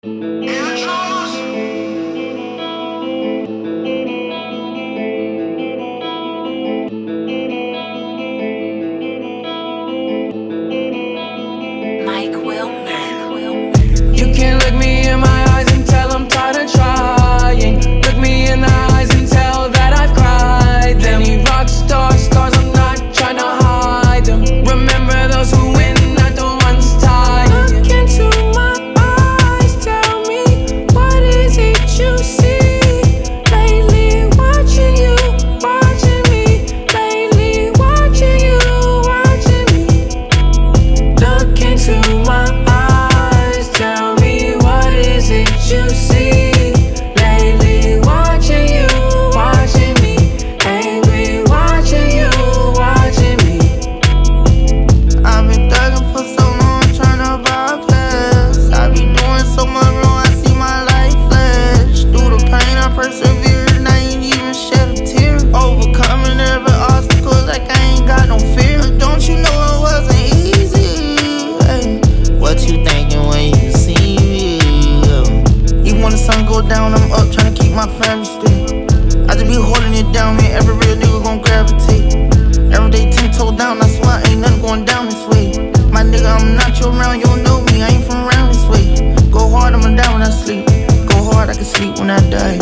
Mike Wilmer. You can't look me in my eyes and tell I'm tired of trying. Look me in the eyes and tell that I've cried. Many rock stars, I'm not trying to hide them. Remember those who win, not the ones tied. Look into my eyes, tell me, what is it you see? Lately watching you, watching me. Lately watching you, watching me. Look into my eyes, tell me, what is it you see? Lately watching you, watching me. Angry watching you, watching me. I've been thugging for so long, tryna bypass. I be doing so much wrong, I see my life flash. Through the pain, I persevered, and I ain't even shed a tear. Overcoming every obstacle like I ain't got no fear. Don't you know it wasn't easy? Hey, what you thinking when you see me? Even when the sun go down, I'm up tryna keep my family straight. I just be holding it down, man. Every real nigga gon' gravitate. Every day 10 toe down, I swear ain't nothing going down this way. My nigga, I'm not your round, you don't know me, I ain't from around this way. Go hard, I'ma die when I sleep. Go hard, I can sleep when I die.